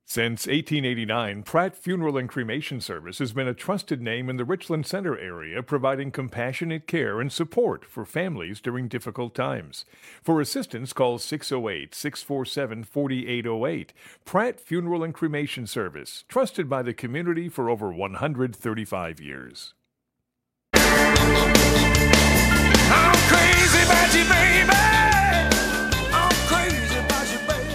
Since 1889, Pratt Funeral and Cremation Service has been a trusted name in the Richland Center area, providing compassionate care and support for families during difficult times. For assistance, call 608-647-4808. Pratt Funeral and Cremation Service, trusted by the community for over 135 years. I'm crazy about you, baby. I'm crazy about you, baby.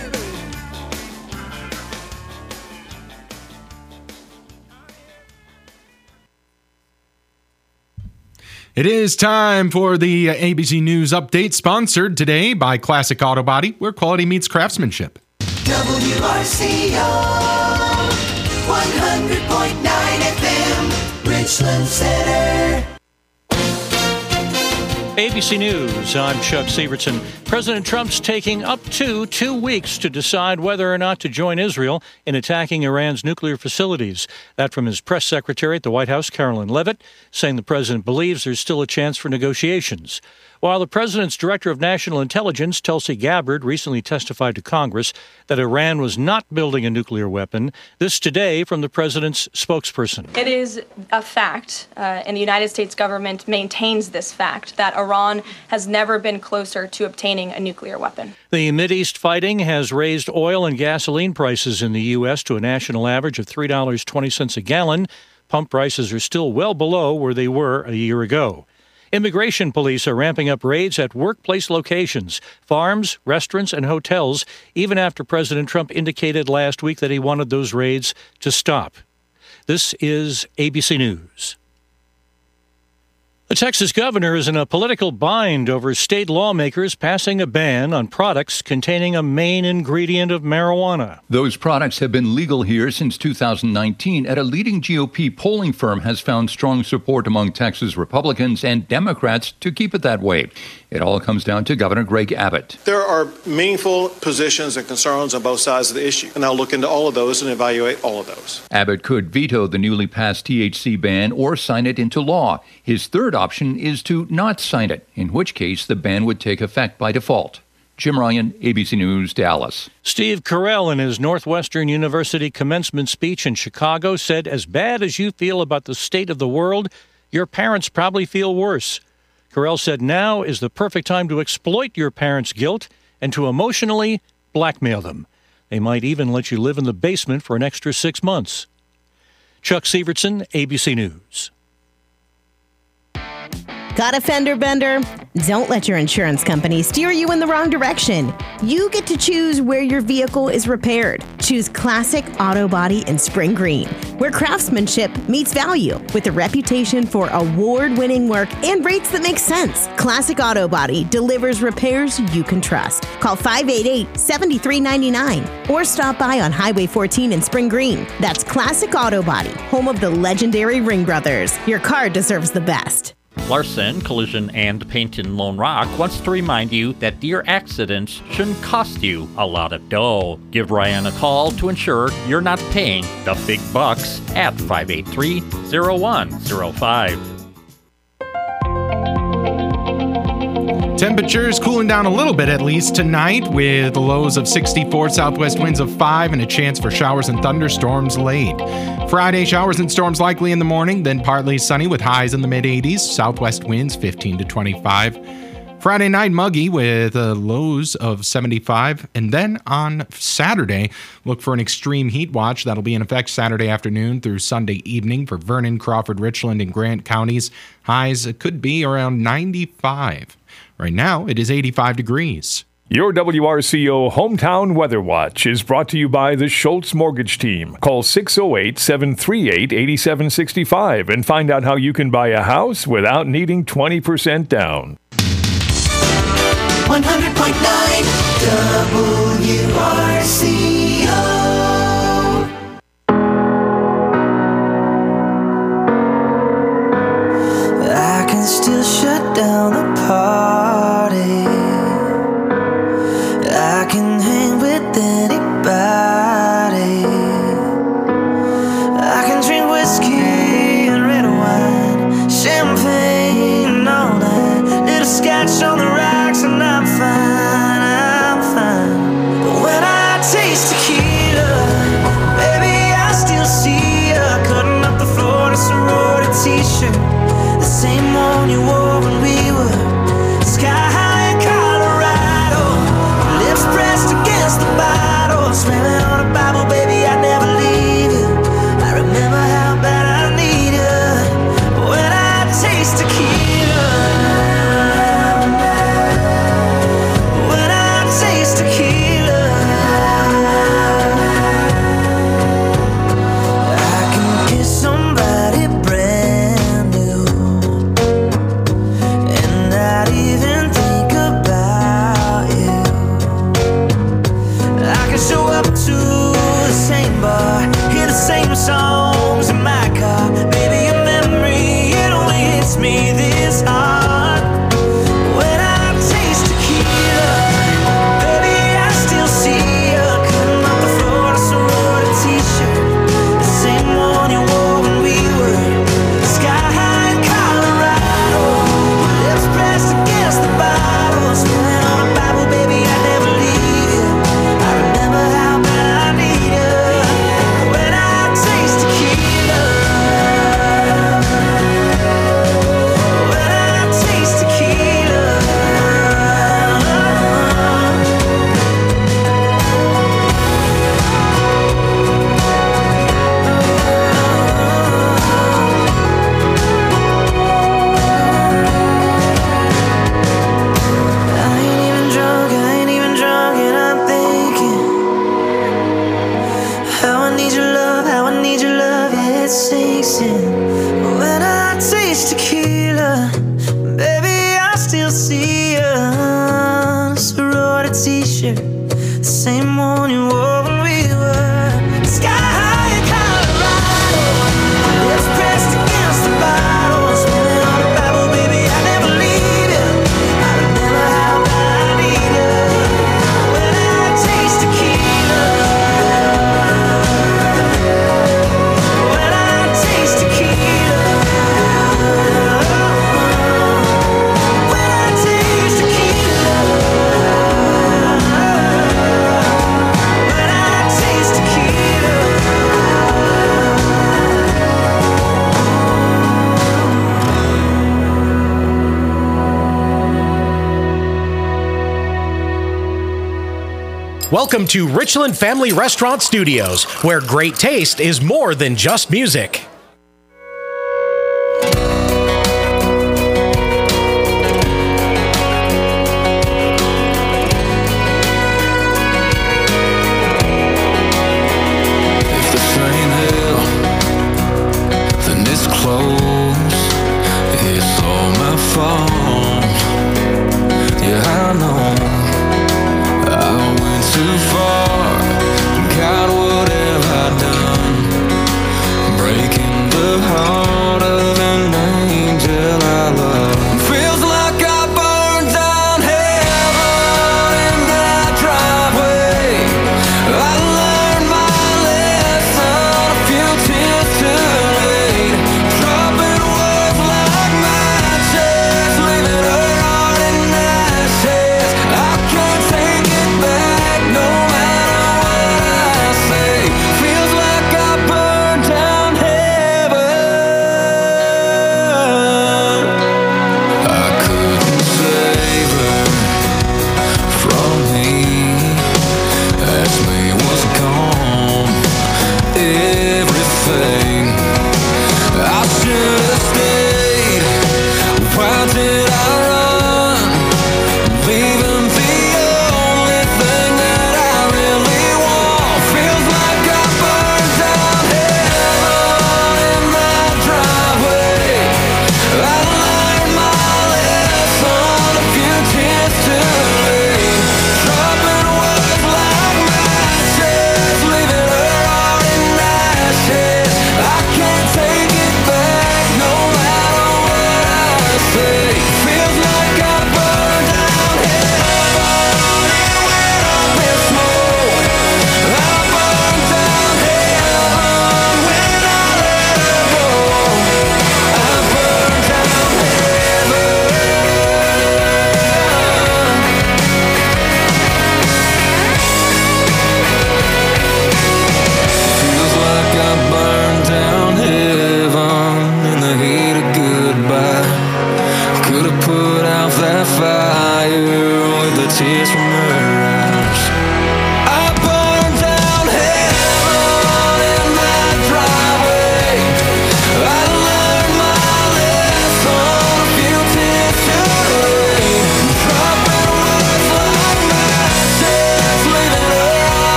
It is time for the ABC News Update, sponsored today by Classic Auto Body, where quality meets craftsmanship. WRCO 100.9 FM, Richland Center. ABC News, I'm Chuck Severson. President Trump's taking up to 2 weeks to decide whether or not to join Israel in attacking Iran's nuclear facilities. That from his press secretary at the White House, Carolyn Leavitt, saying the president believes there's still a chance for negotiations. While the president's director of national intelligence, Tulsi Gabbard, recently testified to Congress that Iran was not building a nuclear weapon. This today from the president's spokesperson. It is a fact, and the United States government maintains this fact, that Iran has never been closer to obtaining a nuclear weapon. The Mideast fighting has raised oil and gasoline prices in the U.S. to a national average of $3.20 a gallon. Pump prices are still well below where they were a year ago. Immigration police are ramping up raids at workplace locations, farms, restaurants, and hotels, even after President Trump indicated last week that he wanted those raids to stop. This is ABC News. The Texas governor is in a political bind over state lawmakers passing a ban on products containing a main ingredient of marijuana. Those products have been legal here since 2019, and a leading GOP polling firm has found strong support among Texas Republicans and Democrats to keep it that way. It all comes down to Governor Greg Abbott. There are meaningful positions and concerns on both sides of the issue, and I'll look into all of those and evaluate all of those. Abbott could veto the newly passed THC ban or sign it into law. His third option is to not sign it, in which case the ban would take effect by default. Jim Ryan, ABC News, Dallas. Steve Carell, in his Northwestern University commencement speech in Chicago, said, "As bad as you feel about the state of the world, your parents probably feel worse." Carell said, "Now is the perfect time to exploit your parents' guilt and to emotionally blackmail them. They might even let you live in the basement for an extra 6 months." Chuck Severson, ABC News. Got a fender bender? Don't let your insurance company steer you in the wrong direction. You get to choose where your vehicle is repaired. Choose Classic Auto Body in Spring Green, where craftsmanship meets value with a reputation for award-winning work and rates that make sense. Classic Auto Body delivers repairs you can trust. Call 588-7399 or stop by on Highway 14 in Spring Green. That's Classic Auto Body, home of the legendary Ring Brothers. Your car deserves the best. Larson Collision and Paint in Lone Rock wants to remind you that your accidents shouldn't cost you a lot of dough. Give Ryan a call to ensure you're not paying the big bucks at 583-0105. Temperatures cooling down a little bit, at least tonight, with lows of 64, southwest winds of 5, and a chance for showers and thunderstorms late. Friday, showers and storms likely in the morning, then partly sunny with highs in the mid-80s, southwest winds 15 to 25. Friday night, muggy with lows of 75. And then on Saturday, look for an extreme heat watch that'll be in effect Saturday afternoon through Sunday evening for Vernon, Crawford, Richland, and Grant counties. Highs could be around 95. Right now, it is 85 degrees. Your WRCO Hometown Weather Watch is brought to you by the Schultz Mortgage Team. Call 608-738-8765 and find out how you can buy a house without needing 20% down. 100.9 WRCO. I can still shut down the party. I can hang with anybody. I can drink whiskey and red wine, champagne and all that. Little scotch on the rocks and I'm fine, I'm fine. But when I taste Bible, baby, I never leave you. I remember how bad I need you. When I taste tequila, when I taste tequila, I can kiss somebody brand new and not even think about you. I can show up to the same bar, hear the same songs in my car. Baby, your memory, it only hits me this hard. When I taste tequila, baby, I still see you cutting up the Florida sorority t-shirt, the same one you wore when we were sky high in Colorado. Lips pressed against the bottle, spilling on a Bible, baby, I never leave you. I remember how bad I need you. When I taste tequila, when I taste tequila. I ain't even drunk, and I'm thinking how I need your love, how I need your love, yeah, it sinks in. When I taste tequila, baby, I still see you on a sorority t-shirt, the same one you wore when we were sky high in Colorado. Lips pressed against the bottle, spilling on the Bible, baby, I never leave you. I remember how bad I need you. When I taste tequila, when I taste tequila, when I taste tequila, when I taste tequila. Welcome to Richland Family Restaurant Studios, where great taste is more than just music. If the train hill, then it's close. It's all my fault. Yeah, I know I went too far. God, what have I done? Breaking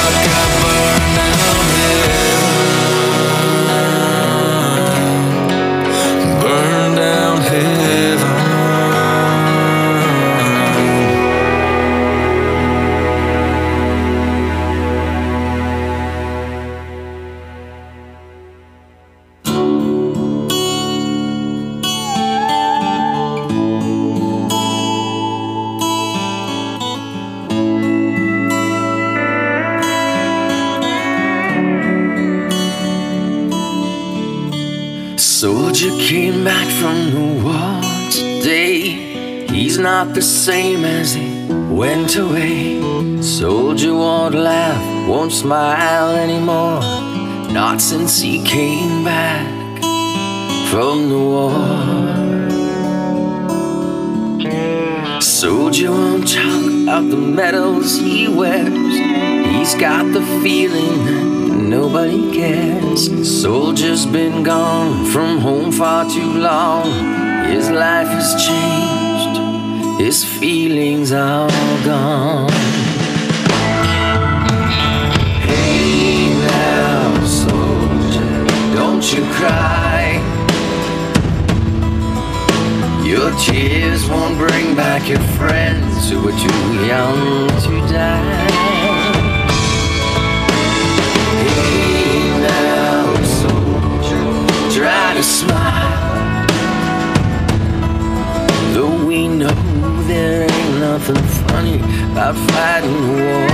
like I burned down heaven. Burned down heaven. Soldier came back from the war today. He's not the same as he went away. Soldier won't laugh, won't smile anymore. Not since he came back from the war. Soldier won't talk about the medals he wears. He's got the feeling that nobody cares. Soldier's been gone from home far too long. His life has changed, his feelings are all gone. Hey now, soldier, don't you cry. Your tears won't bring back your friends who were too young to die. Try to smile, though we know there ain't nothing funny about fighting the war.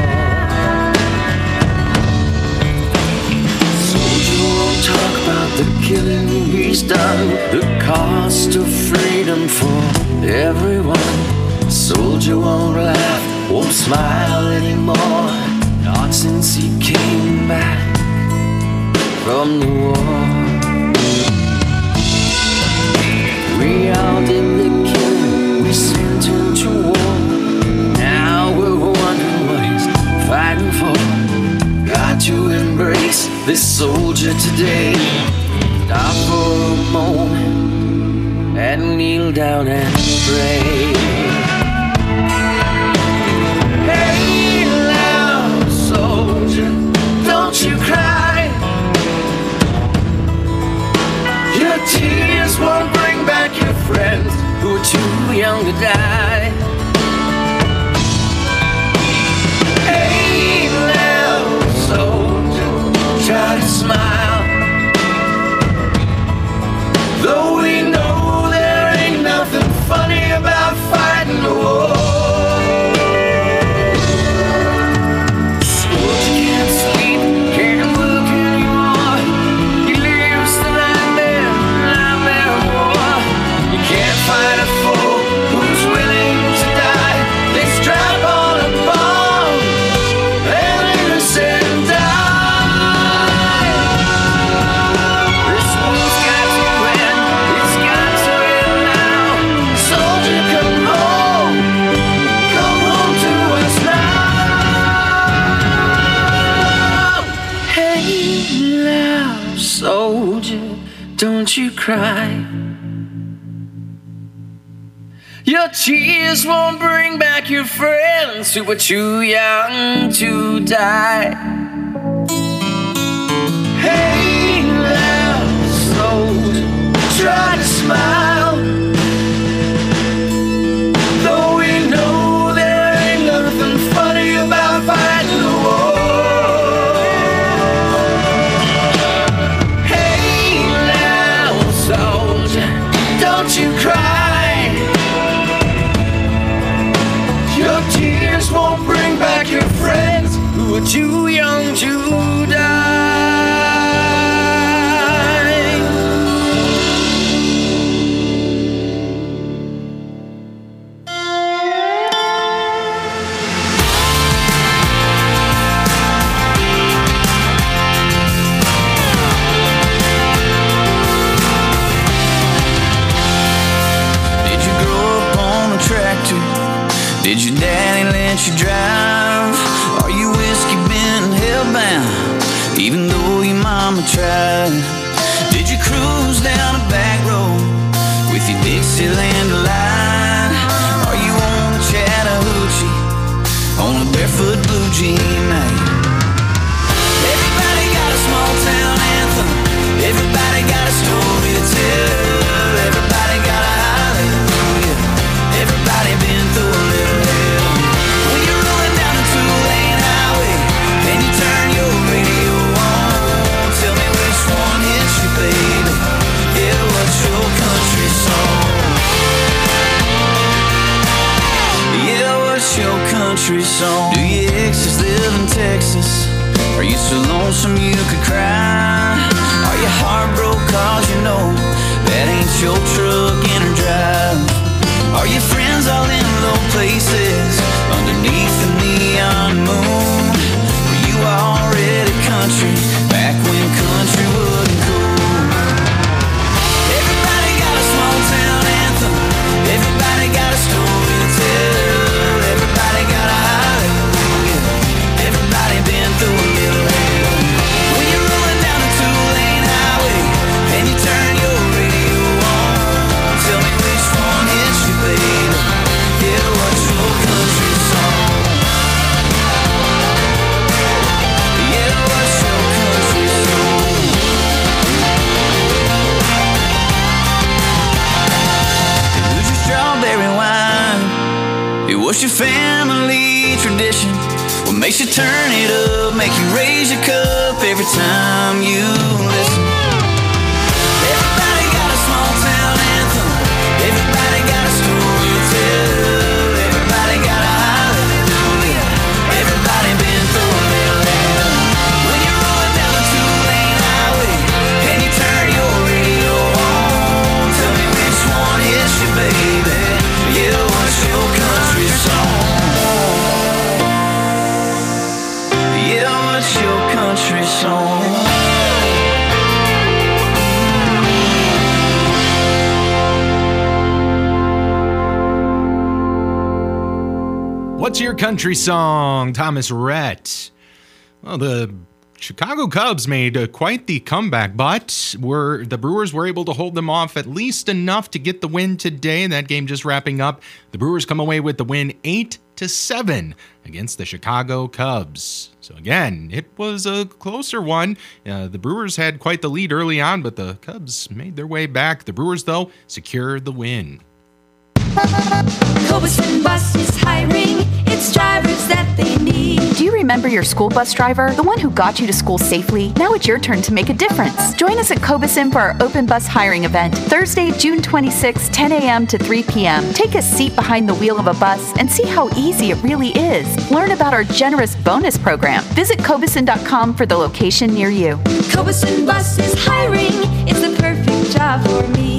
Soldier won't talk about the killing he's done, the cost of freedom for everyone. Soldier won't laugh, won't smile anymore, not since he came back from the war. We all did the killing, we sent him to war. Now we're wondering what he's fighting for. Got to embrace this soldier today. Stop for a moment and kneel down and pray. Hey now, soldier, don't you cry. Your tears won't bring back your friends who are too young to die. Hey now, soldier, try to smile, though we know there ain't nothing funny about fighting the war. Soldier can't sleep, can't look anymore. He lives the nightmare war. You can't fight a foe who's willing to die. They strap on a bomb and innocent die. This war's got to end, it's got to end now. Soldier, come home to us now. Hey now, soldier, don't you cry. Your tears won't bring back your friends who were too young to die. Hey now, soldier, try to smile, though we know there ain't nothing funny about fighting the war. Hey now, soldier, don't you cry. Your tears won't bring back your friends who are too young to die. Did you grow up on a tractor? Did your daddy let you drive? Are you whiskey bent and hellbound, even though your mama tried? Did you cruise down a back road with your Dixieland line? Are you on a Chattahoochee on a barefoot blue jean night? country song. Do your exes live in Texas? Are you so lonesome you could cry? Are you heartbroken cause you know that ain't your truck in her drive? Are your friends all in low places underneath the neon moon? Were you already country back when country wasn't cool? Everybody got a small town anthem. Everybody got a story to tell. Everybody got a hallelujah. Everybody been through a little hell. When you're rolling down a two-lane highway and you turn your radio on, tell me which one hits you, baby. Yeah, what's your country song? Yeah, what's your country song? Who's your strawberry wine? It was your family tradition. What makes you turn it up, make you raise your cup every time you listen? Everybody got a small town anthem. Everybody got a story to tell. Everybody got a hallelujah. Everybody been through a little hell. When you're rolling down a two-lane highway and you turn your radio on, tell me which one hits you, baby. Yeah, what's your country song? Yeah, what's your country song? What's your country song, Thomas Rhett? Well, the Chicago Cubs made quite the comeback, but the Brewers were able to hold them off at least enough to get the win today. That game just wrapping up. The Brewers come away with the win 8-7 against the Chicago Cubs. So again, it was a closer one. The Brewers had quite the lead early on, but the Cubs made their way back. The Brewers, though, secured the win. Cobeson Bus is hiring. It's drivers that they need. Do you remember your school bus driver? The one who got you to school safely? Now it's your turn to make a difference. Join us at Cobeson for our open bus hiring event, Thursday, June 26, 10 a.m. to 3 p.m. Take a seat behind the wheel of a bus and see how easy it really is. Learn about our generous bonus program. Visit Cobeson.com for the location near you. Cobeson Bus is hiring. It's the perfect job for me.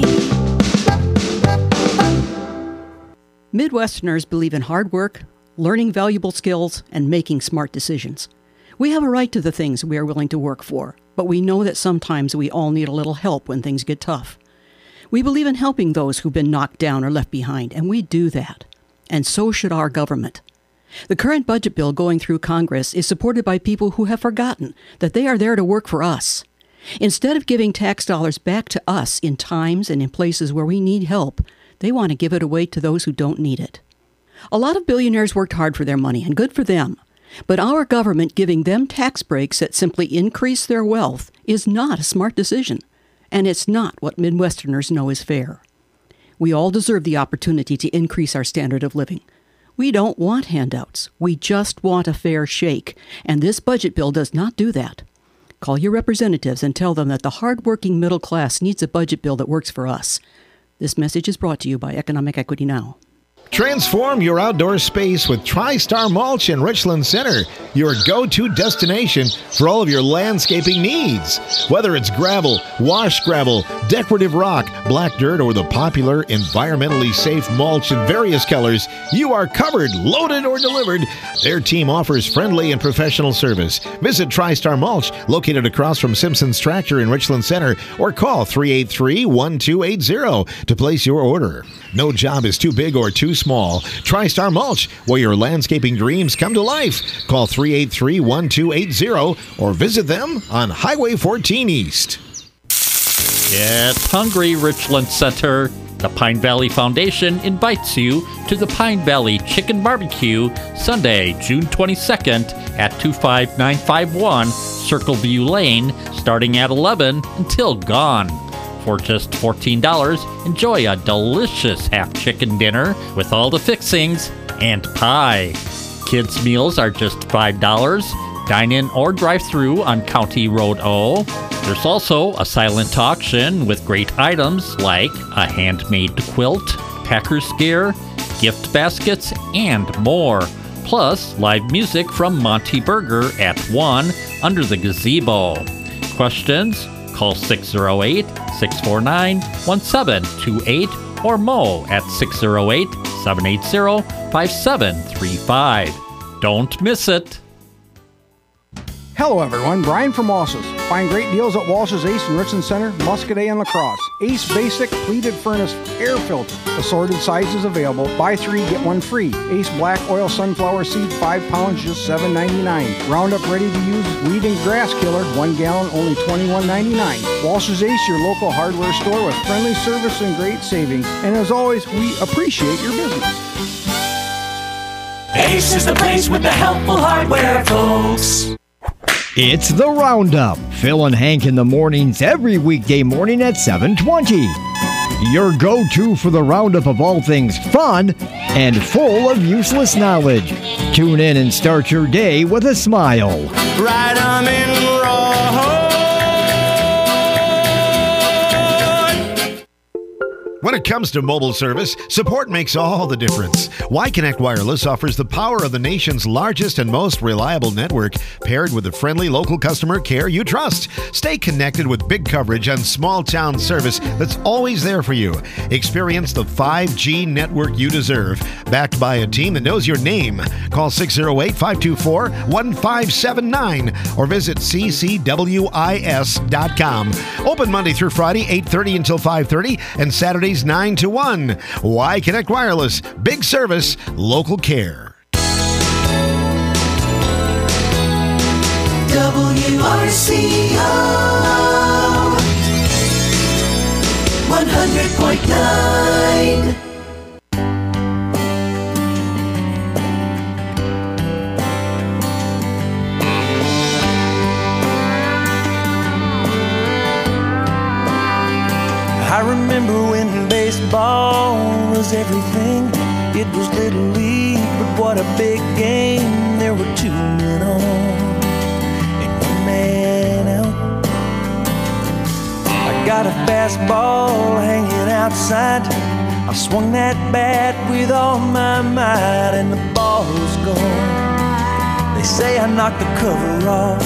Midwesterners believe in hard work, learning valuable skills, and making smart decisions. We have a right to the things we are willing to work for, but we know that sometimes we all need a little help when things get tough. We believe in helping those who've been knocked down or left behind, and we do that. And so should our government. The current budget bill going through Congress is supported by people who have forgotten that they are there to work for us. Instead of giving tax dollars back to us in times and in places where we need help, they want to give it away to those who don't need it. A lot of billionaires worked hard for their money, and good for them. But our government giving them tax breaks that simply increase their wealth is not a smart decision, and it's not what Midwesterners know is fair. We all deserve the opportunity to increase our standard of living. We don't want handouts. We just want a fair shake, and this budget bill does not do that. Call your representatives and tell them that the hardworking middle class needs a budget bill that works for us. This message is brought to you by Economic Equity Now. Transform your outdoor space with TriStar Mulch in Richland Center, your go-to destination for all of your landscaping needs. Whether it's gravel, wash gravel, decorative rock, black dirt, or the popular environmentally safe mulch in various colors, you are covered, loaded, or delivered. Their team offers friendly and professional service. Visit TriStar Mulch, located across from Simpson's Tractor in Richland Center, or call 383-1280 to place your order. No job is too big or too small. TriStar Mulch, where your landscaping dreams come to life. Call 383-1280 or visit them on Highway 14 East. It's hungry, Richland Center. The Pine Valley Foundation invites you to the Pine Valley Chicken Barbecue Sunday, June 22nd at 25951 Circleview Lane, starting at 11 until gone. For just $14, enjoy a delicious half-chicken dinner with all the fixings and pie. Kids' meals are just $5. Dine in or drive through on County Road O. There's also a silent auction with great items like a handmade quilt, Packers gear, gift baskets, and more. Plus, live music from Monty Burger at 1 under the gazebo. Questions? Call 608-649-1728 or Mo at 608-780-5735. Don't miss it. Hello everyone, Brian from Walsh's. Find great deals at Walsh's Ace in Richland Center, Muscadet, and La Crosse. Ace Basic Pleated Furnace Air Filter. Assorted sizes available. Buy 3, get 1 free. Ace Black Oil Sunflower Seed 5 pounds, just $7.99. Roundup Ready to Use Weed and Grass Killer 1 gallon, only $21.99. Walsh's Ace, your local hardware store with friendly service and great savings. And as always, we appreciate your business. Ace is the place with the helpful hardware, folks. It's the Roundup. Phil and Hank in the mornings every weekday morning at 7:20. Your go-to for the Roundup of all things fun and full of useless knowledge. Tune in and start your day with a smile. Right arm in raw. When it comes to mobile service, support makes all the difference. Y-Connect Wireless offers the power of the nation's largest and most reliable network, paired with the friendly local customer care you trust. Stay connected with big coverage and small-town service that's always there for you. Experience the 5G network you deserve, backed by a team that knows your name. Call 608-524-1579 or visit ccwis.com. Open Monday through Friday, 8:30 until 5:30, and Saturdays 9 to 1. Y-Connect Wireless. Big service, local care. WRCO 100.9. I remember when baseball was everything. It was Little League, but what a big game. There were 2 men on and 1 man out. I got a fastball hanging outside. I swung that bat with all my might, and the ball's gone. They say I knocked the cover off.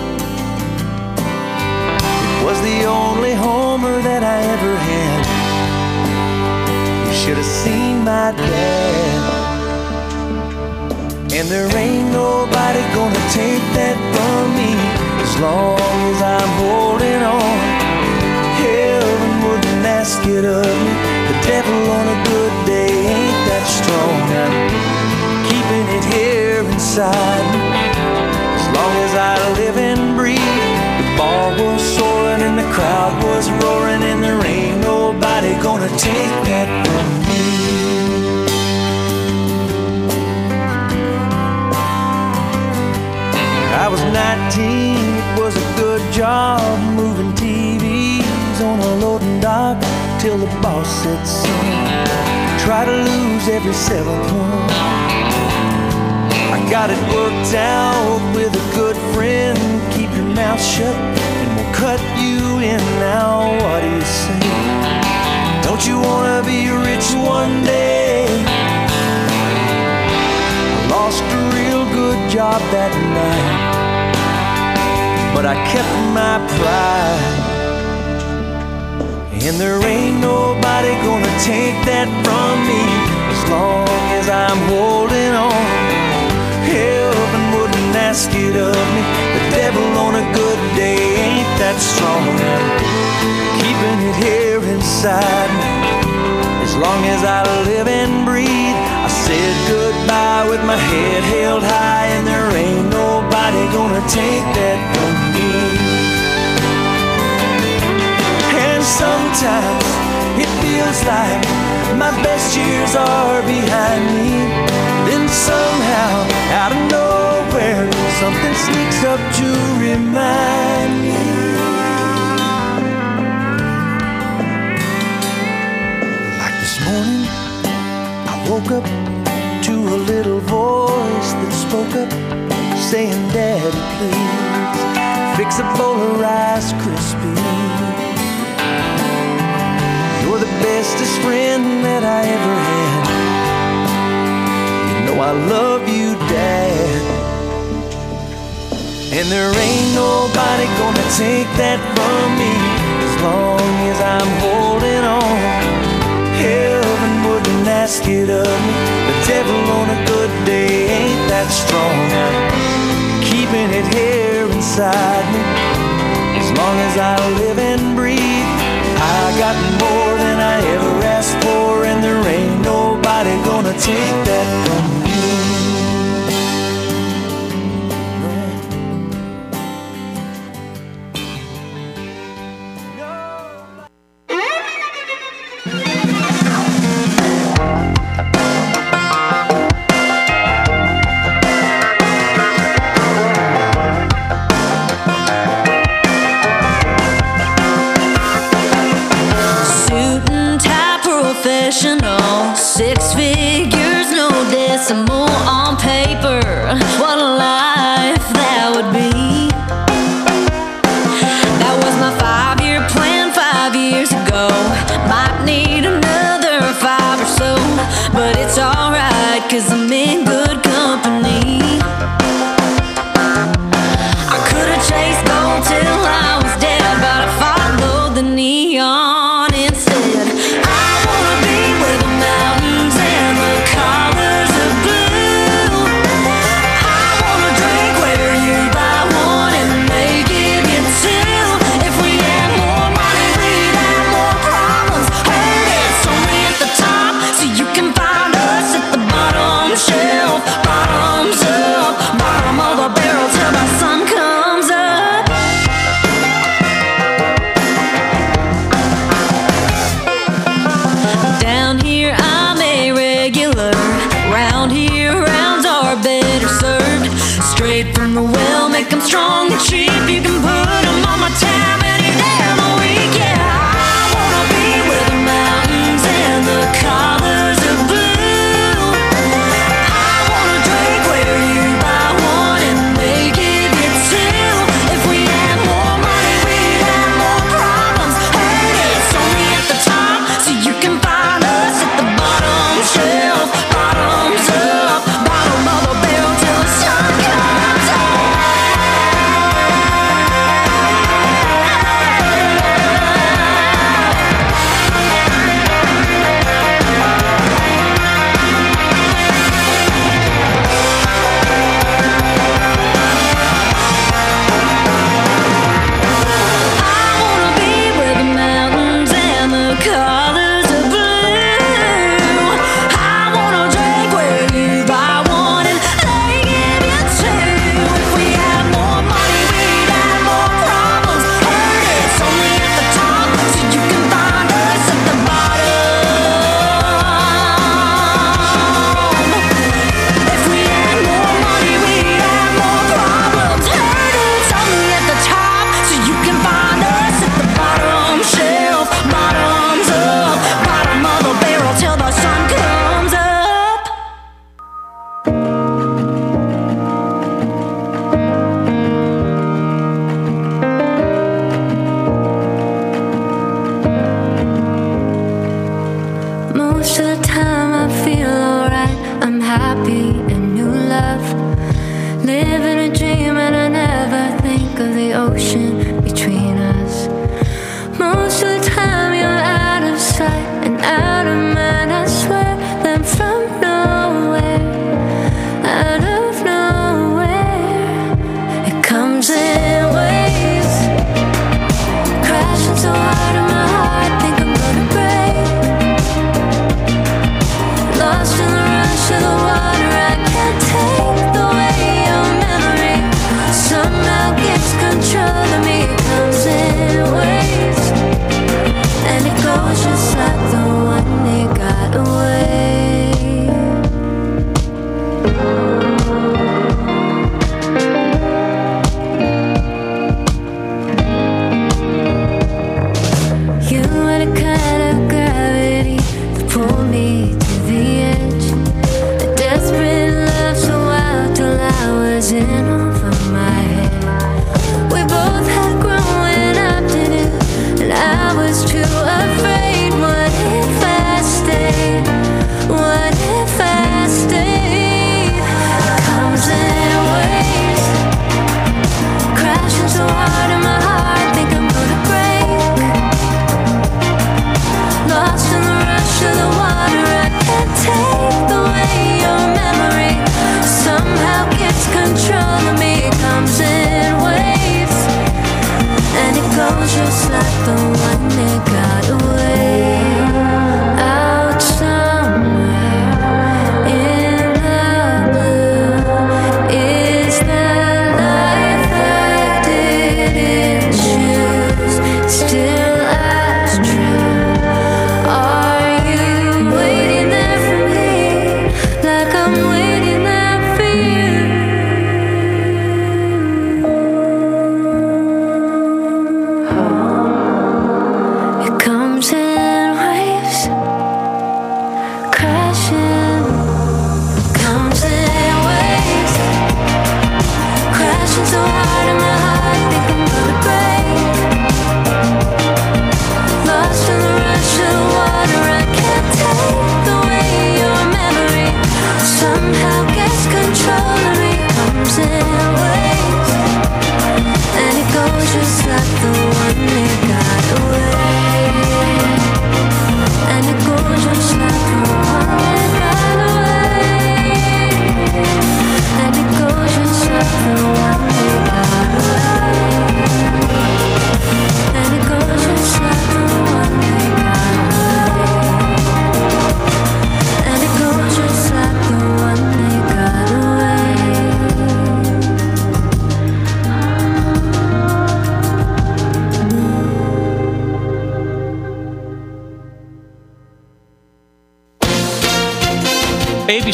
Was the only homer that I ever had. You should have seen my dad. And there ain't nobody gonna take that from me as long as I'm holding on. Heaven wouldn't ask it of me. The devil on a good day ain't that strong. I'm keeping it here inside me as long as I live and breathe. The ball was soaring and the crowd was roaring, and there ain't nobody gonna take that from me. I was 19, it was a good job moving TVs on a loading dock till the boss said son, try to lose every 7th one. I got it worked out with a good friend. Keep your mouth shut and we'll cut you in. Now what do you say? Don't you wanna be rich one day? I lost a real good job that night, but I kept my pride. And there ain't nobody gonna take that from me as long as I'm holding on. Heaven wouldn't ask it of me. The devil on a good day ain't that strong. I'm keeping it here inside me as long as I live and breathe. I said goodbye with my head held high, and there ain't nobody gonna take that from me. And sometimes it feels like my best years are behind me. Then somehow, out of nowhere, something sneaks up to remind me. Like this morning, I woke up to a little voice that spoke up, saying, Daddy, please, fix a bowl of Rice Krispies. You're the bestest friend that I ever had. You know I love you, Dad. And there ain't nobody gonna take that from me as long as I'm holding on. Heaven wouldn't ask it of me. The devil on a good day ain't that strong. I'm keeping it here inside me as long as I live and breathe. I got more than I ever asked for, and there ain't nobody gonna take that from me. Professional, 6 figures, no decimal on paper. What a life that would be. That was my 5-year plan 5 years ago. Might need another 5 or so, but it's alright, 'cause I'm in good company. I could've chased gold till I was dead, but I followed the neon instead. From the well, make them strong and cheap. You can put them on my tab any day of the week. Yeah, I wanna be where the mountains and the colors of blue. I wanna drink where you buy one and they give you two. If we had more money, we'd have more problems. Heard it's only at the top, so you can find us at the bottom shelf. Bottoms up, bottom of the barrel till the sun comes up. Colors of blue. I wanna drink where you buy one and they give you two. If we had more money, we'd have more problems. Heard it's only at the top, so you can find us at the bottom. If we had more money, we'd have more problems. Heard it's only at the top, so you can find us at the bottom shelf. Bottoms up, bottom of the barrel till the sun comes up. Most of the time I feel alright. I'm happy in new love. Living a dream and I never think of the ocean between us. Most of the time you're out of sight and out of mind, I swear. Then from nowhere, out of nowhere, it comes in waves, crashing so hard in my heart, think I'm gonna break. Lost in the rush of the water, I can't take the way your memory somehow gets control of me.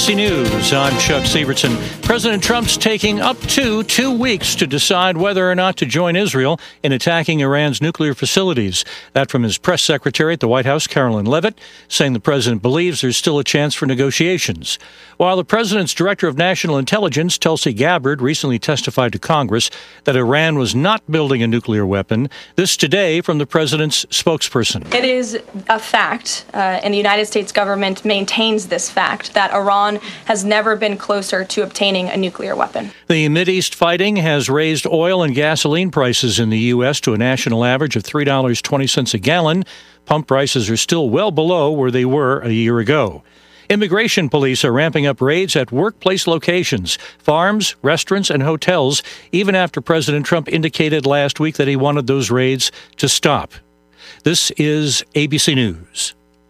ABC News, I'm Chuck Sievertson. President Trump's taking up to 2 weeks to decide whether or not to join Israel in attacking Iran's nuclear facilities. That from his press secretary at the White House, Carolyn Leavitt, saying the president believes there's still a chance for negotiations. While the president's director of national intelligence, Tulsi Gabbard, recently testified to Congress that Iran was not building a nuclear weapon. This today from the president's spokesperson. It is a fact, and the United States government maintains this fact, that Iran has never been closer to obtaining a nuclear weapon. The Mideast fighting has raised oil and gasoline prices in the U.S. to a national average of $3.20 a gallon. Pump prices are still well below where they were a year ago. Immigration police are ramping up raids at workplace locations, farms, restaurants, and hotels, even after President Trump indicated last week that he wanted those raids to stop. This is ABC News.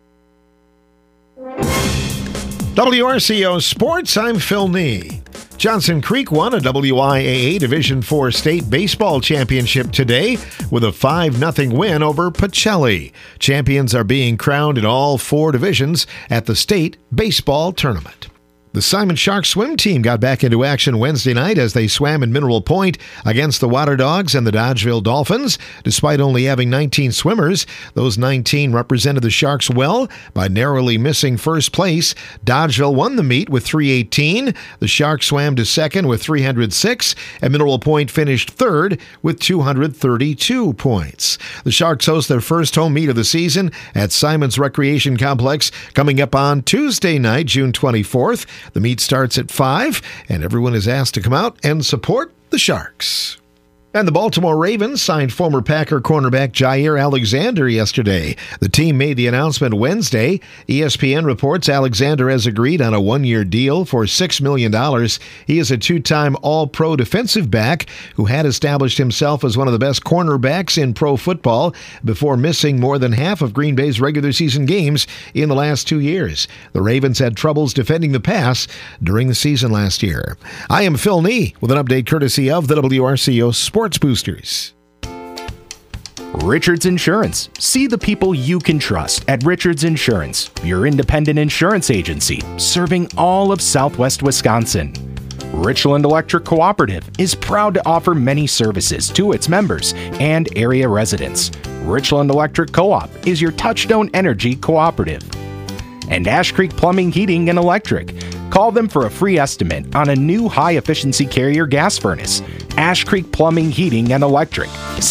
WRCO Sports, I'm Phil Nee. Johnson Creek won a WIAA Division IV state baseball championship today with a 5-0 win over Pacelli. Champions are being crowned in all 4 divisions at the state baseball tournament. The Simon Shark swim team got back into action Wednesday night as they swam in Mineral Point against the Water Dogs and the Dodgeville Dolphins. Despite only having 19 swimmers, those 19 represented the Sharks well by narrowly missing first place. Dodgeville won the meet with 318. The Sharks swam to second with 306, and Mineral Point finished third with 232 points. The Sharks host their first home meet of the season at Simon's Recreation Complex coming up on Tuesday night, June 24th. The meet starts at 5, and everyone is asked to come out and support the Sharks. And the Baltimore Ravens signed former Packer cornerback Jair Alexander yesterday. The team made the announcement Wednesday. ESPN reports Alexander has agreed on a 1-year deal for $6 million. He is a 2-time All-Pro defensive back who had established himself as one of the best cornerbacks in pro football before missing more than half of Green Bay's regular season games in the last 2 years. The Ravens had troubles defending the pass during the season last year. I am Phil Nee with an update courtesy of the WRCO Sports Boosters. Richards Insurance. See the people you can trust at Richards Insurance, your independent insurance agency serving all of Southwest Wisconsin. Richland Electric Cooperative is proud to offer many services to its members and area residents. Richland Electric Co-op is your Touchstone Energy cooperative. And Ash Creek Plumbing, Heating, and Electric. Call them for a free estimate on a new high-efficiency Carrier gas furnace. Ash Creek Plumbing, Heating, and Electric,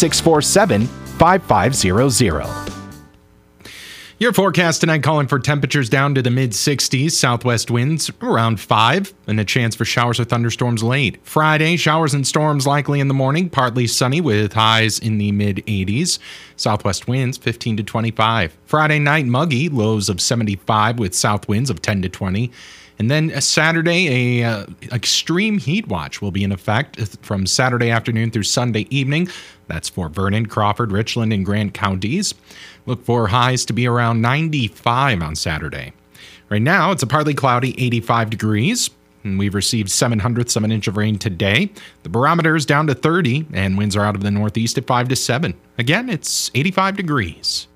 647-5500. Your forecast tonight calling for temperatures down to the mid-60s, southwest winds around 5, and a chance for showers or thunderstorms late. Friday, showers and storms likely in the morning, partly sunny with highs in the mid-80s. Southwest winds 15 to 25. Friday night, muggy, lows of 75 with south winds of 10 to 20. And then Saturday, a extreme heat watch will be in effect from Saturday afternoon through Sunday evening. That's for Vernon, Crawford, Richland, and Grant counties. Look for highs to be around 95 on Saturday. Right now, it's a partly cloudy 85 degrees. And we've received 0.07 of an inch of rain today. The barometer is down to 30, and winds are out of the northeast at 5 to 7. Again, it's 85 degrees.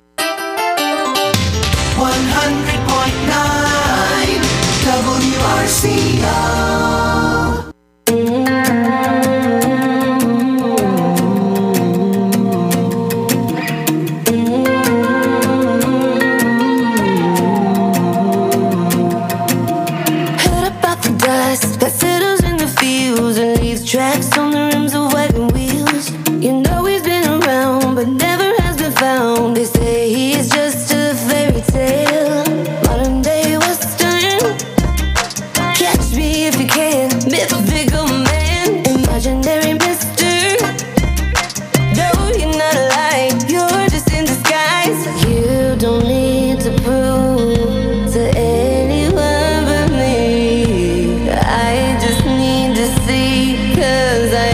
100.9 WRCO. Heard about the dust that settles in the fields and leaves tracks on the rims of wagon wheels. You know he's been around, but never has been found. They say he's just a fairy tale, modern day western. Catch me if you can, mythical man, imaginary mister. No, you're not alive, you're just in disguise. You don't need to prove to anyone but me. I just need to see, 'cause I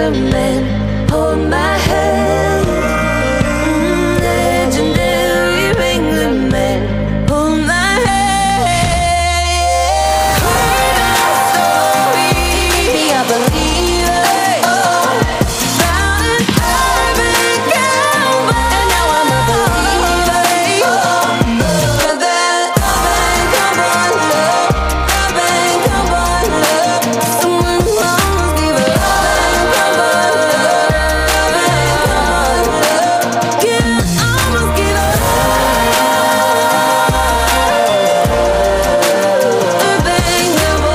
a man hold my hand. Legendary England man hold my hand. Heard our story, I believe it. Found an urban cowboy, and now I'm a believer. For that urban cowboy love, urban cowboy love. Someone must give it urban cowboy love, urban cowboy love. Yeah, I must give it urban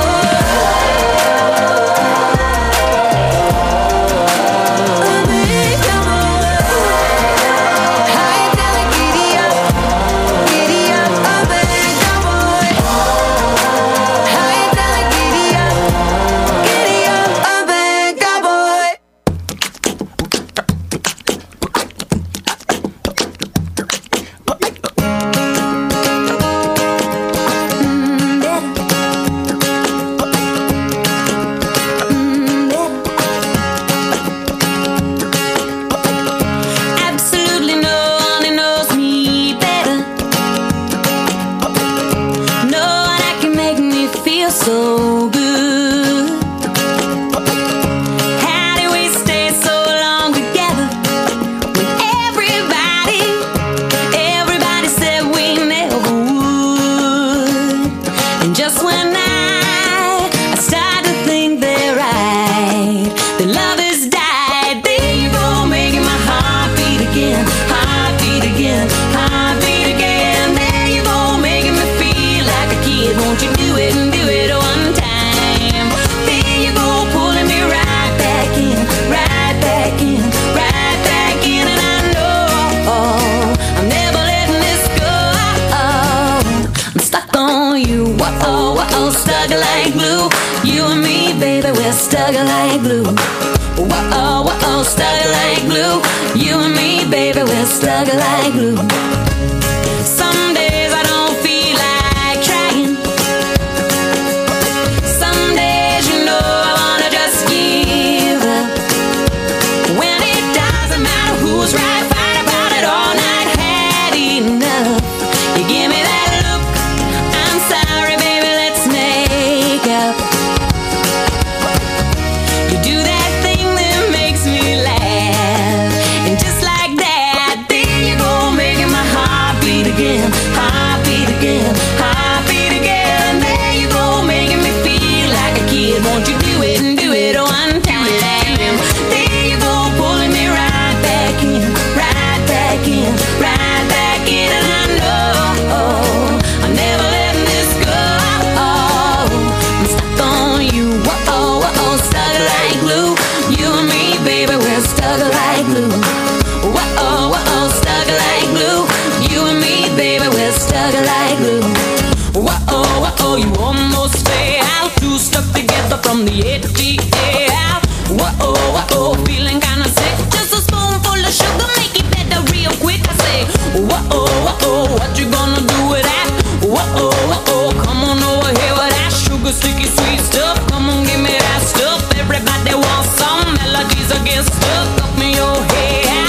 Absolutely no one knows me better. No one that can make me feel so good. How do we stay so long together when everybody said we never would? And just when I start to think they're right, the love has died. There you go, making my heart beat again, heart beat again, heart beat again. There you go, making me feel like a kid. Won't you do it and do it one time? There you go, pulling me right back in, right back in, right back in. And I know I'm never letting this go. I'm stuck on you, whoa, stuck like glue. You and me, baby, we're stuck like glue. Whoa, stuck like glue. You and me, baby, we're stuck like glue. Some days I don't feel like trying. Some days, you know, I wanna just give up. When it doesn't matter who's right, fight about it all night. Had enough. You give me that look. I'm sorry, baby, let's make up. You do that thing that makes me laugh. And just like that, there you go, making my heart beat again, heart beat again, heart beat again. There you go, making me feel like a kid. Won't you do it and do it one time? There you go, pulling me right back in, right back in, right back in. And I know I'm never letting this go. I'm stuck on you, whoa, stuck like glue. You and me, baby, we're stuck like glue. Whoa, stuck like glue. You and me, baby, we're stuck like glue. Whoa, you almost fell. Two stuck together from the ATL. Whoa, feeling kinda sick. Just a spoonful of sugar, make it better real quick. I say, whoa, what you gonna do with that? Whoa, come on over here with that sugar, sticky, sweet stuff. Come on, give me that stuff. Everybody wants some melodies that get stuck up in your head.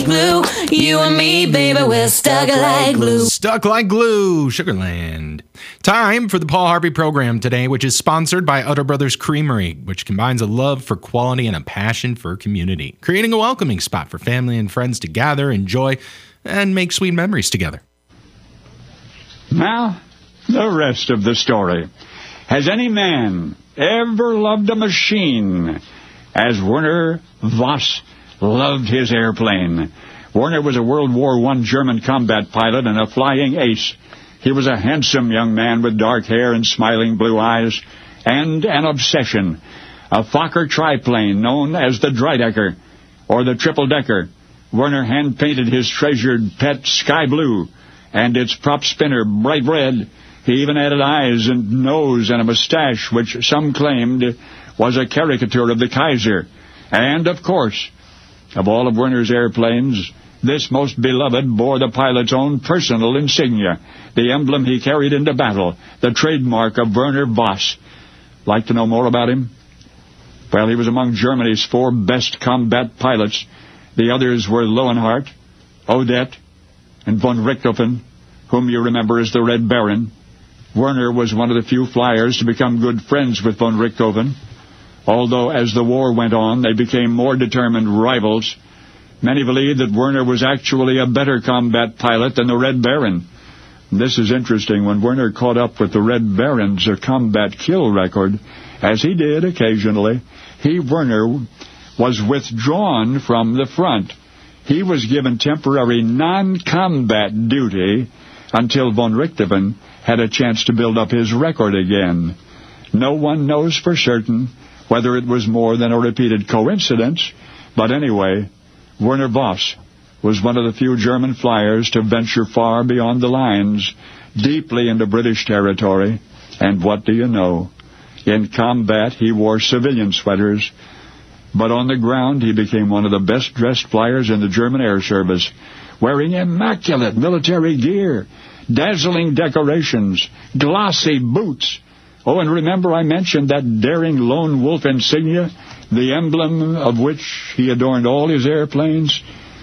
like glue. You and me, baby, we're stuck like glue. Stuck like glue, Sugarland. Time for the Paul Harvey program today, which is sponsored by Utter Brothers Creamery, which combines a love for quality and a passion for community, creating a welcoming spot for family and friends to gather, enjoy, and make sweet memories together. Now, the rest of the story. Has any man ever loved a machine as Werner Voss loved his airplane? Werner was a World War I German combat pilot and a flying ace. He was a handsome young man with dark hair and smiling blue eyes, and an obsession. A Fokker triplane known as the Dreidecker, or the Triple-Decker. Werner hand-painted his treasured pet sky blue, and its prop spinner bright red. He even added eyes and nose and a mustache, which some claimed was a caricature of the Kaiser. And, of course, of all of Werner's airplanes, this most beloved bore the pilot's own personal insignia, the emblem he carried into battle, the trademark of Werner Voss. Like to know more about him? Well, he was among Germany's 4 best combat pilots. The others were Leonhardt, Odette, and von Richthofen, whom you remember as the Red Baron. Werner was one of the few flyers to become good friends with von Richthofen. Although as the war went on, they became more determined rivals. Many believe that Werner was actually a better combat pilot than the Red Baron. This is interesting. When Werner caught up with the Red Baron's combat kill record, as he did occasionally, Werner, was withdrawn from the front. He was given temporary non-combat duty until von Richthofen had a chance to build up his record again. No one knows for certain whether it was more than a repeated coincidence, but anyway, Werner Voss was one of the few German flyers to venture far beyond the lines, deeply into British territory. And what do you know? In combat, he wore civilian sweaters, but on the ground, he became one of the best-dressed flyers in the German Air Service, wearing immaculate military gear, dazzling decorations, glossy boots. Oh, and remember I mentioned that daring lone wolf insignia, the emblem of which he adorned all his airplanes?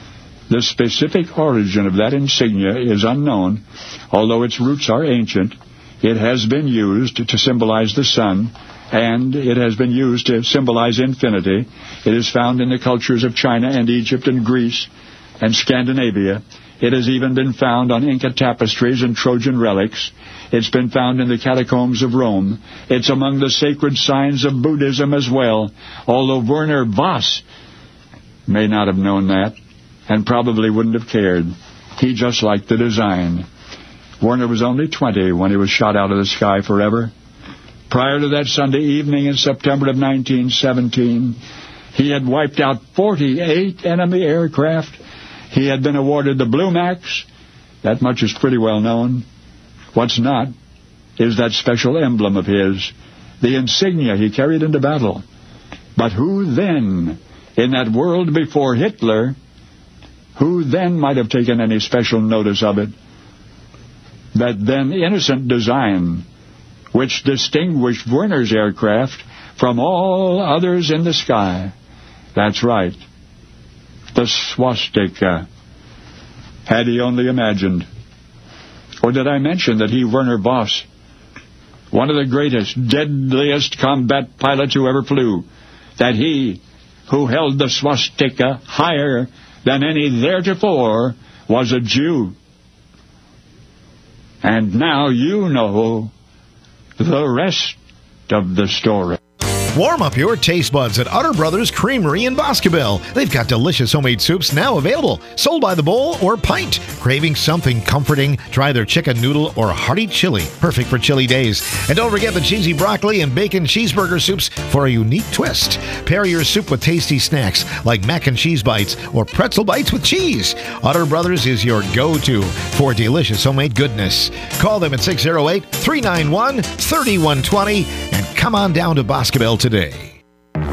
The specific origin of that insignia is unknown, although its roots are ancient. It has been used to symbolize the sun, and it has been used to symbolize infinity. It is found in the cultures of China and Egypt and Greece and Scandinavia. It has even been found on Inca tapestries and Trojan relics. It's been found in the catacombs of Rome. It's among the sacred signs of Buddhism as well, although Werner Voss may not have known that and probably wouldn't have cared. He just liked the design. Werner was only 20 when he was shot out of the sky forever. Prior to that Sunday evening in September of 1917, he had wiped out 48 enemy aircraft. He had been awarded the Blue Max. That much is pretty well known. What's not is that special emblem of his, the insignia he carried into battle. But who then, in that world before Hitler, who then might have taken any special notice of it? That then innocent design, which distinguished Werner's aircraft from all others in the sky. That's right, the swastika. Had he only imagined. Or did I mention that Werner Voss, one of the greatest, deadliest combat pilots who ever flew, that he, who held the swastika higher than any theretofore, was a Jew? And now you know the rest of the story. Warm up your taste buds at Utter Brothers Creamery in Boscobel. They've got delicious homemade soups now available, sold by the bowl or pint. Craving something comforting? Try their chicken noodle or hearty chili, perfect for chilly days. And don't forget the cheesy broccoli and bacon cheeseburger soups for a unique twist. Pair your soup with tasty snacks like mac and cheese bites or pretzel bites with cheese. Utter Brothers is your go-to for delicious homemade goodness. Call them at 608-391-3120 and come on down to Boscobel today.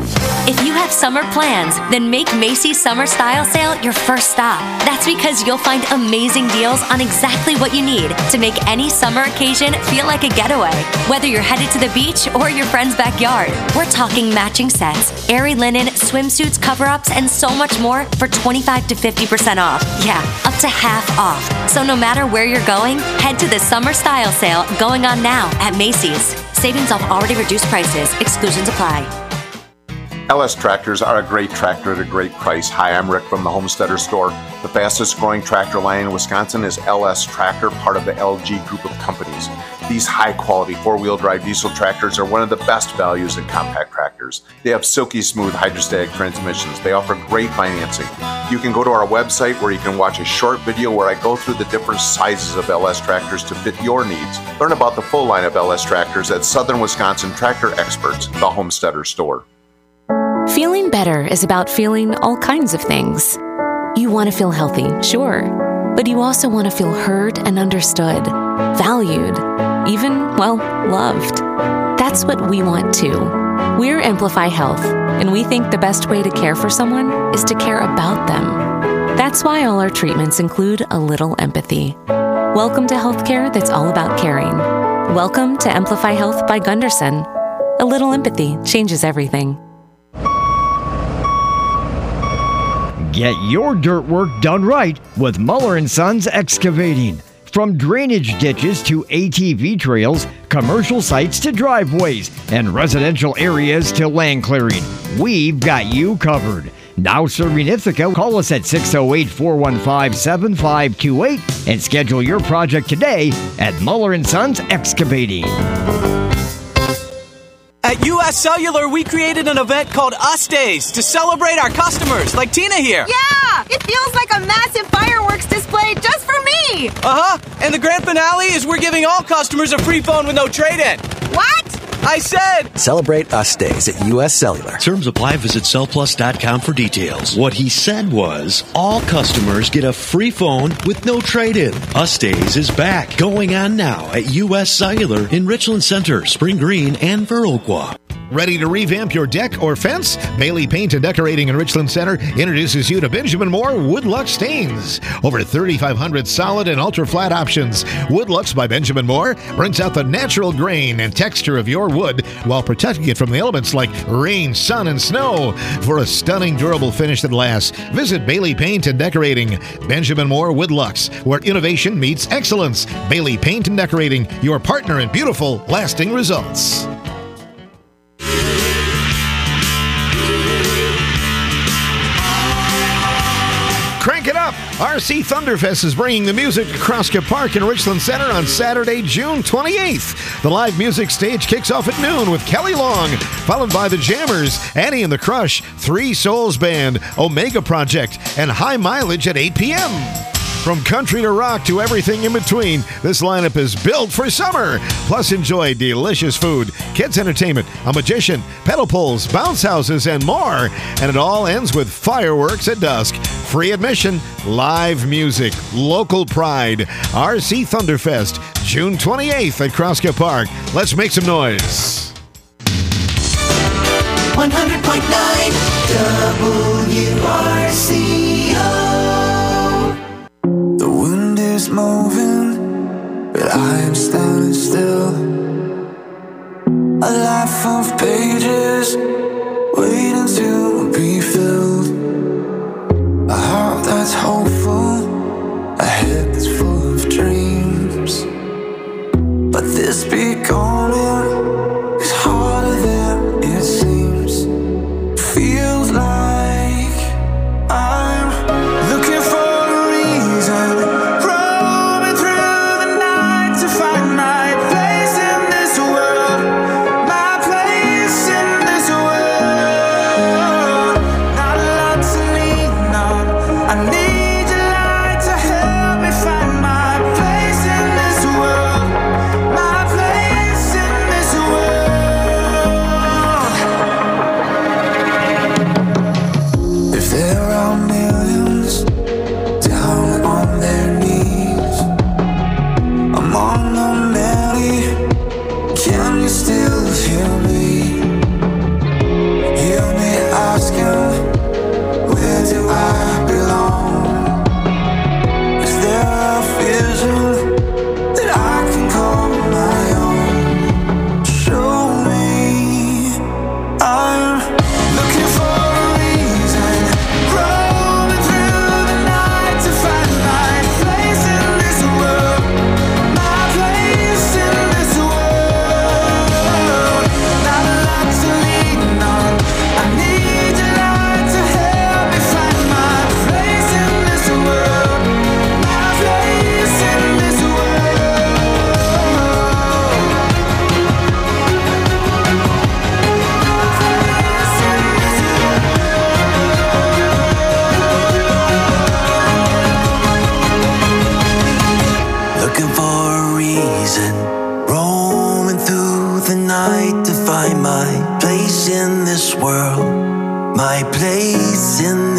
If you have summer plans, then make Macy's Summer Style Sale your first stop. That's because you'll find amazing deals on exactly what you need to make any summer occasion feel like a getaway. Whether you're headed to the beach or your friend's backyard, we're talking matching sets, airy linen, swimsuits, cover-ups, and so much more for 25 to 50% off. Yeah, up to half off. So no matter where you're going, head to the Summer Style Sale going on now at Macy's. Savings off already reduced prices. Exclusions apply. LS Tractors are a great tractor at a great price. Hi, I'm Rick from the Homesteader Store. The fastest growing tractor line in Wisconsin is LS Tractor, part of the LG group of companies. These high quality 4-wheel drive diesel tractors are one of the best values in compact tractors. They have silky smooth hydrostatic transmissions. They offer great financing. You can go to our website where you can watch a short video where I go through the different sizes of LS tractors to fit your needs. Learn about the full line of LS tractors at Southern Wisconsin Tractor Experts, the Homesteader Store. Feeling better is about feeling all kinds of things. You want to feel healthy, sure, but you also want to feel heard and understood, valued, even, well, loved. That's what we want too. We're Amplify Health, and we think the best way to care for someone is to care about them. That's why all our treatments include a little empathy. Welcome to healthcare that's all about caring. Welcome to Amplify Health by Gunderson. A little empathy changes everything. Get your dirt work done right with Muller & Sons Excavating. From drainage ditches to ATV trails, commercial sites to driveways, and residential areas to land clearing, we've got you covered. Now serving Ithaca, call us at 608-415-7528 and schedule your project today at Muller & Sons Excavating. At US Cellular, we created an event called Us Days to celebrate our customers, like Tina here. Yeah! It feels like a massive fireworks display just for me! Uh-huh. And the grand finale is we're giving all customers a free phone with no trade-in. What? I said! Celebrate Us Days at US Cellular. Terms apply. Visit cellplus.com for details. What he said was, all customers get a free phone with no trade-in. Us Days is back. Going on now at US Cellular in Richland Center, Spring Green, and Viroqua. Ready to revamp your deck or fence? Bailey Paint and Decorating in Richland Center introduces you to Benjamin Moore Woodlux Stains. Over 3,500 solid and ultra-flat options. Woodlux by Benjamin Moore brings out the natural grain and texture of your wood while protecting it from the elements like rain, sun, and snow. For a stunning, durable finish that lasts, visit Bailey Paint and Decorating. Benjamin Moore Woodlux, where innovation meets excellence. Bailey Paint and Decorating, your partner in beautiful, lasting results. Crank it up! RC Thunderfest is bringing the music to Kroska Park in Richland Center on Saturday, June 28th. The live music stage kicks off at noon with Kelly Long, followed by the Jammers, Annie and the Crush, Three Souls Band, Omega Project, and High Mileage at 8 p.m. From country to rock to everything in between, this lineup is built for summer. Plus, enjoy delicious food, kids' entertainment, a magician, pedal poles, bounce houses, and more. And it all ends with fireworks at dusk. Free admission, live music, local pride. RC Thunderfest, June 28th at Kroska Park. Let's make some noise. 100.9 WRCO. The wind is moving, but I am standing still. A life of pages waiting to be filled. A heart that's hopeful, a head that's full of dreams. But this becoming is harder than it seems. Feels like I'm looking for a reason, roaming through the night to find my place in this world, my place in this world.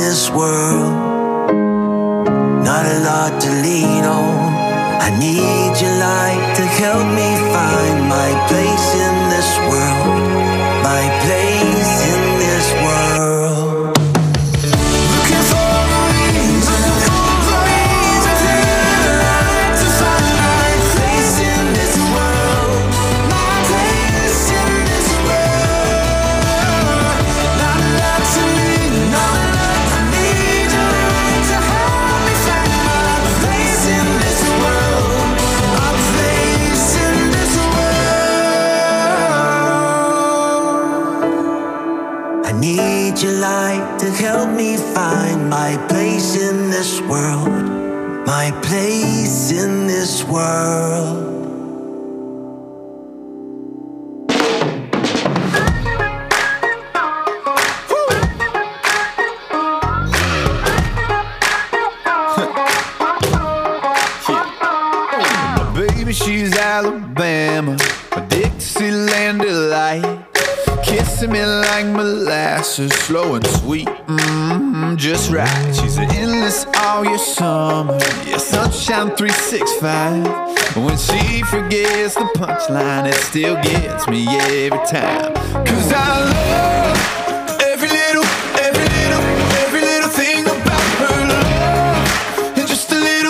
this world. Not a lot to lean on. I need your light to help me find my place in this world. My place in this world. Looking for a reason to find my place in this world. My place in this world. Not a lot to lean on. I need your light to help me find my place in this world. My place in this world. I need your light to help me find my place in this world. My place in this world. Baby, she's Alabama, a Dixieland delight. Kissing me like molasses, slow and sweet, just right. She's endless all year summer, yeah, sunshine 365. When she forgets the punchline, it still gets me every time. 'Cause I love every little thing about her love. And just a little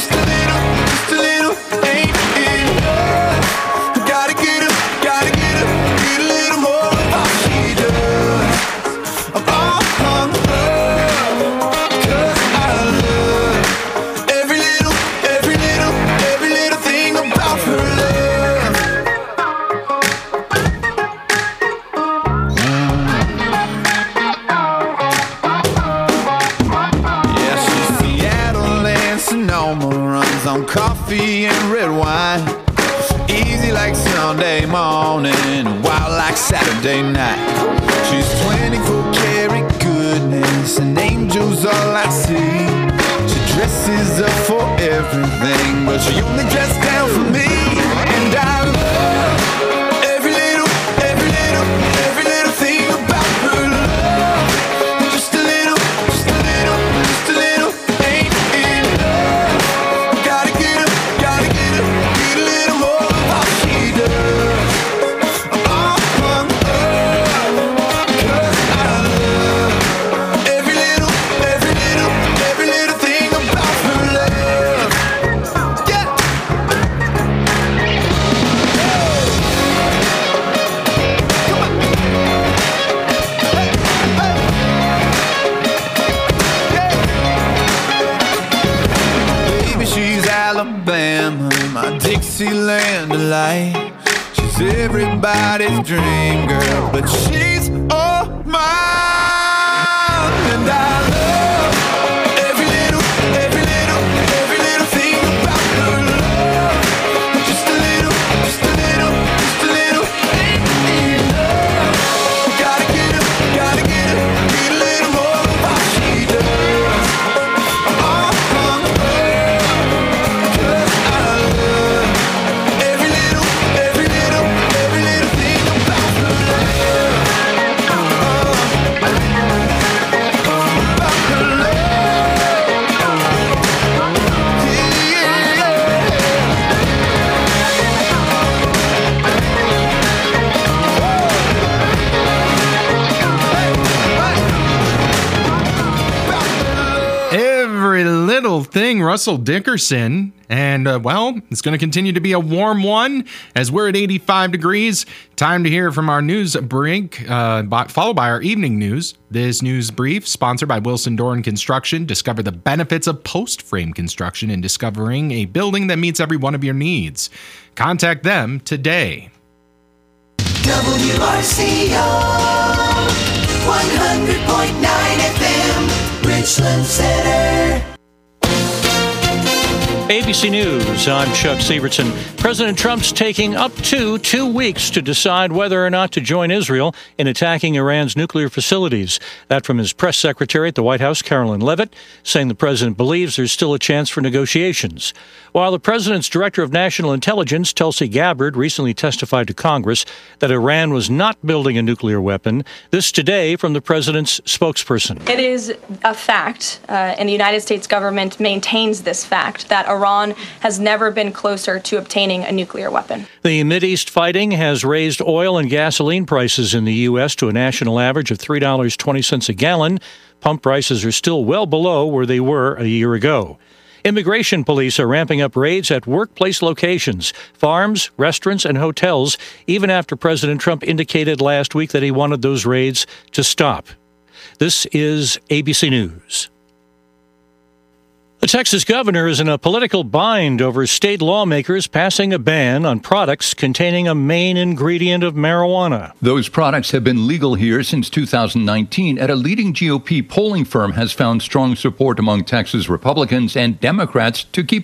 ain't enough. Gotta get a little more of all she does. I'm all hung up, 'cause I love every little thing about her love. Yeah, she's Seattle and Sonoma, runs on coffee and red wine. Easy like Sunday morning, wild like Saturday night. She's 24 karat goodness, and angels all I see. She dresses up for everything, but she only dresses down for me. And I love every little thing about her love. Just a little ain't enough. Gotta get a little more of all she does. I'm all hung up, 'cause I love every little thing about her love. Yeah. Baby, she's Alabama, my Dixieland delight. She's everybody's dream girl, but she's all mine. And I love every little thing about her love. Just a little ain't enough. Gotta get a little more of all she does. I'm all hung up, 'cause I love every little thing about her love. About her love. Every little thing, Russell Dickerson. And, well, it's going to continue to be a warm one as we're at 85 degrees. Time to hear from our news break, followed by our evening news. This news brief, sponsored by Wilson Door and Construction. Discover the benefits of post-frame construction in discovering a building that meets every one of your needs. Contact them today. WRCO 100.9 FM, Richland Center. ABC News, I'm Chuck Sievertson. President Trump's taking up to 2 weeks to decide whether or not to join Israel in attacking Iran's nuclear facilities. That from his press secretary at the White House, Carolyn Leavitt, saying the president believes there's still a chance for negotiations. While the president's director of national intelligence, Tulsi Gabbard, recently testified to Congress that Iran was not building a nuclear weapon. This today from the president's spokesperson. It is a fact, and the United States government maintains this fact, that Iran has never been closer to obtaining a nuclear weapon. The Mideast fighting has raised oil and gasoline prices in the U.S. to a national average of $3.20 a gallon. Pump prices are still well below where they were a year ago. Immigration police are ramping up raids at workplace locations, farms, restaurants, and hotels, even after President Trump indicated last week that he wanted those raids to stop. This is ABC News. The Texas governor is in a political bind over state lawmakers passing a ban on products containing a main ingredient of marijuana. Those products have been legal here since 2019, and a leading GOP polling firm has found strong support among Texas Republicans and Democrats to keep